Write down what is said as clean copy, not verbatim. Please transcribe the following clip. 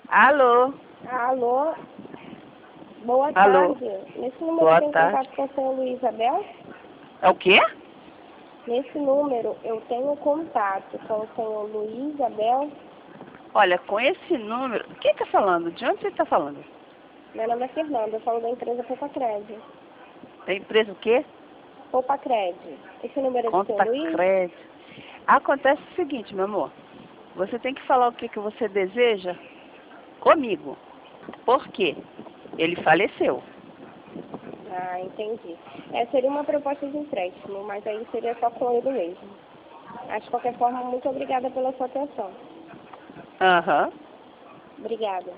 Alô? Alô? Boa Alô? tarde. Nesse número Boa eu tenho tarde. contato com o senhor Luiz Abel? É o quê? Nesse número eu tenho contato com o senhor Luiz Abel. Olha, com esse número... Quem tá falando? De onde você tá falando? Meu nome é Fernanda, eu falo da empresa Poupacred. Da empresa o quê? Poupacred. Esse número é do senhor Conta Luiz? crédito. Acontece o seguinte, meu amor. Você tem que falar o que você deseja comigo. Por quê? Ele faleceu. Ah, entendi. Seria uma proposta de empréstimo, mas aí seria só com ele mesmo. Mas de qualquer forma, muito obrigada pela sua atenção. Aham. Obrigada.